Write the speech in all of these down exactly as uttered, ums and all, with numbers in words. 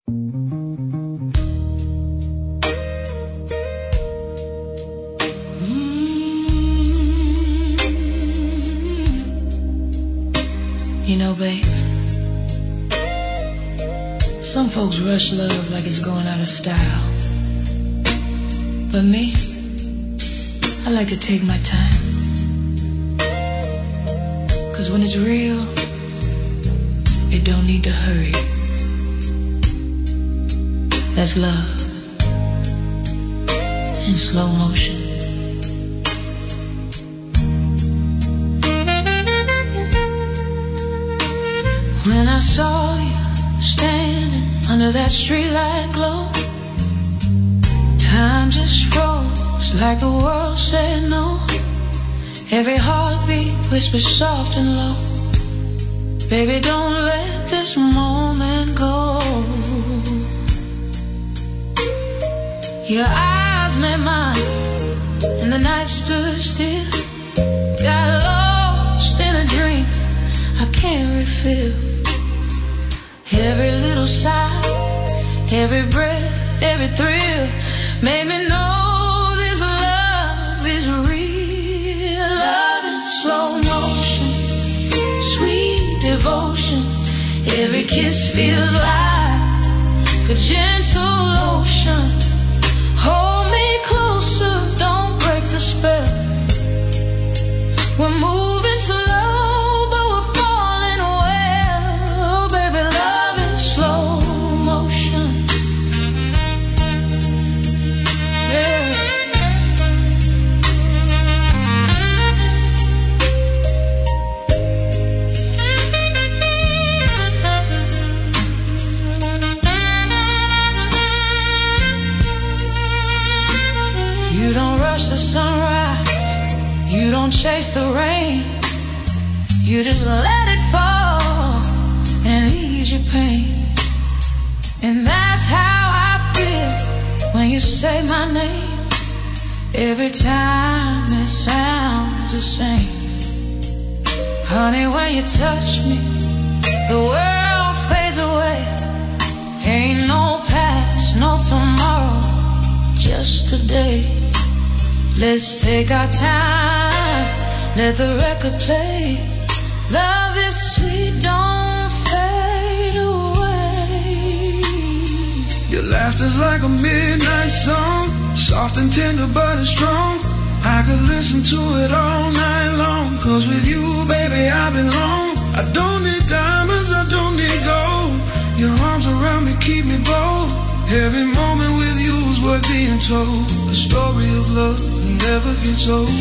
You know, babe, some folks rush love like it's going out of style. But me, I like to take my time. 'Cause when it's real, it don't need to hurry. That's love in slow motion. When I saw you standing under that streetlight glow, time just froze like the world said no. Every heartbeat whispers soft and low, baby, don't let this moment go. Your eyes met mine and the night stood still. Got lost in a dream I can't refill. Every little sigh, every breath, every thrill made me know this love is real. Love in slow motion, sweet devotion. Every kiss feels like a gentle ocean. Hold me closer, don't break the spell. We're moving slow, but we're falling well. Baby, love in slow motion. Yeah. You don't rush the sunrise, you don't chase the rain. You just let it fall and ease your pain. And that's how I feel when you say my name. Every time it sounds the same. Honey, when you touch me, the world fades away. Ain't no past, no tomorrow, just today. Let's take our time, let the record play. Love is sweet, don't fade away. Your laughter's like a midnight song, soft and tender but it's strong. I could listen to it all night long. 'Cause with you, baby, I belong. I don't need diamonds, I don't need gold. Your arms around me keep me bold. Every moment with you is worth being told. The story of love never gets old.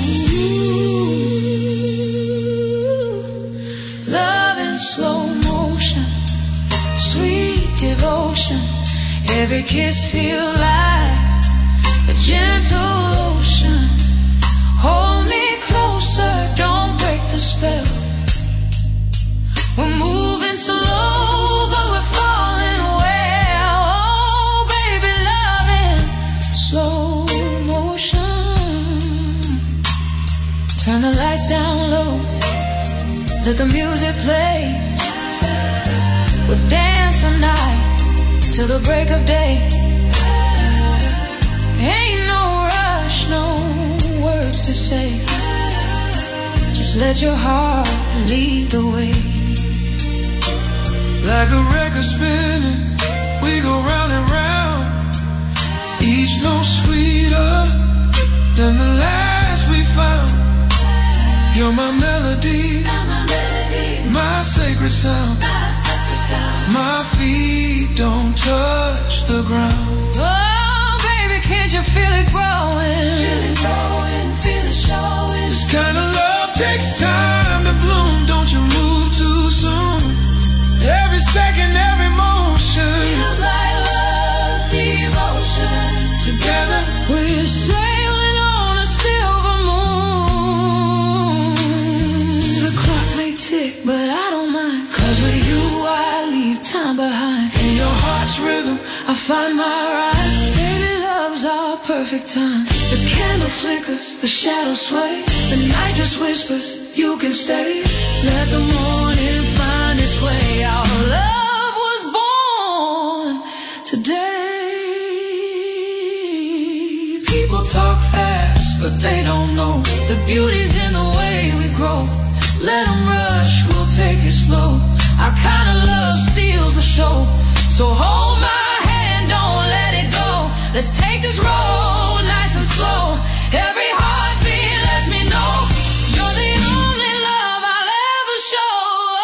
Love in slow motion, sweet devotion. Every kiss feels like a gentle ocean. Hold me closer, don't break the spell. We're moving slow, but we're falling well. Oh, baby, love in slow motion. Turn the lights down low, let the music play. We'll dance the night till the break of day. Ain't no rush, no words to say. Just let your heart lead the way. Like a record spinning, we go round and round. Each note sweeter than the last we found. You're my melody, my sacred sound. My feet don't touch the ground. Oh, baby, can't you feel it growing? Feel it growing, feel it showing. This kind of love takes time to bloom. Don't you move too soon. Every second, every motion feels like love's devotion. Together we're sailing on a silver moon. The clock may tick, but I don't mind. 'Cause with you I leave time behind. In your heart's rhythm I find my ride. Baby, love's our perfect time. The candle flickers, the shadows sway. The night just whispers, you can stay. Let the morning find its way. Our love was born today. People talk fast, but they don't know the beauty's in the way we grow. Let them rush, we'll take it slow. Our kind of love steals the show. So hold my hand, don't let it go. Let's take this road nice and slow. Every heartbeat lets me know you're the only love I'll ever show.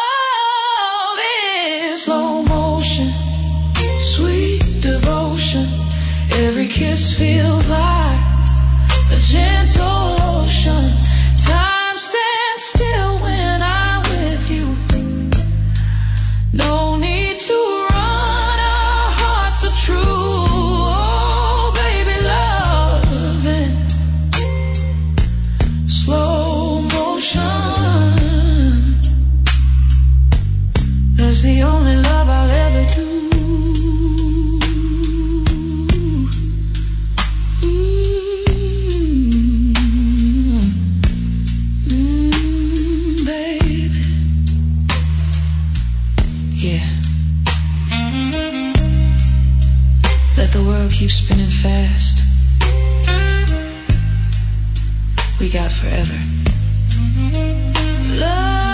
This slow motion, sweet devotion. Every kiss feels like a gentle ocean. Time stands still when I'm with you. No need to run, our hearts are true. Oh, baby, loving slow motion. That's the only love I'll ever do. The world keeps spinning fast. We got forever. Love